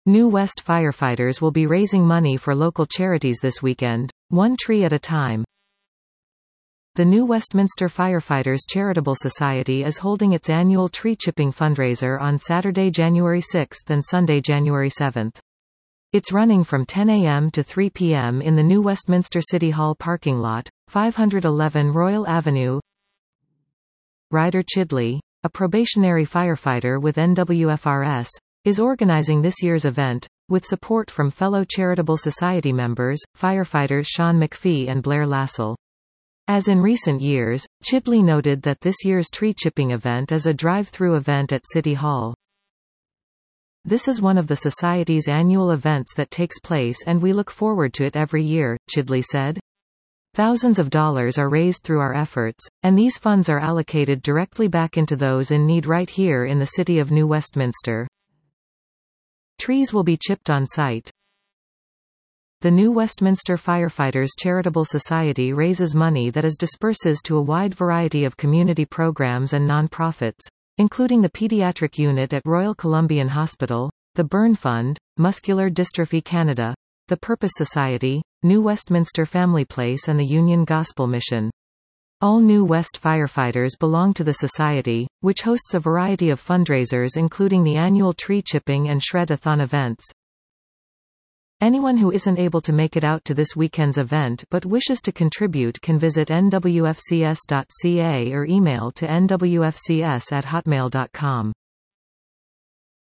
New West firefighters will be raising money for local charities this weekend, one tree at a time. The New Westminster Firefighters Charitable Society is holding its annual tree chipping fundraiser on Saturday, January 6 and Sunday, January 7. It's running from 10 a.m. to 3 p.m. in the New Westminster City Hall parking lot, 511 Royal Avenue. Ryder Chidley, a probationary firefighter with NWFRS, is organizing this year's event, with support from fellow Charitable Society members, firefighters Sean McPhee and Blair Lassell. As in recent years, Chidley noted that this year's tree chipping event is a drive-through event at City Hall. "This is one of the Society's annual events that takes place and we look forward to it every year," Chidley said. "Thousands of dollars are raised through our efforts, and these funds are allocated directly back into those in need right here in the city of New Westminster." Trees will be chipped on site. The New Westminster Firefighters Charitable Society raises money that is disperses to a wide variety of community programs and non-profits, including the Pediatric Unit at Royal Columbian Hospital, the Burn Fund, Muscular Dystrophy Canada, the Purpose Society, New Westminster Family Place and the Union Gospel Mission. All New West firefighters belong to the Society, which hosts a variety of fundraisers including the annual tree chipping and shred-a-thon events. Anyone who isn't able to make it out to this weekend's event but wishes to contribute can visit nwfcs.ca or email to nwfcs@hotmail.com.